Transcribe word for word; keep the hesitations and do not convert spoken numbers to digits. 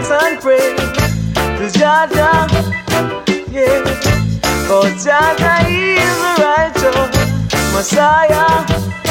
thanks and praise to Jah Jah, yeah. For Jah Jah is the righteous Messiah.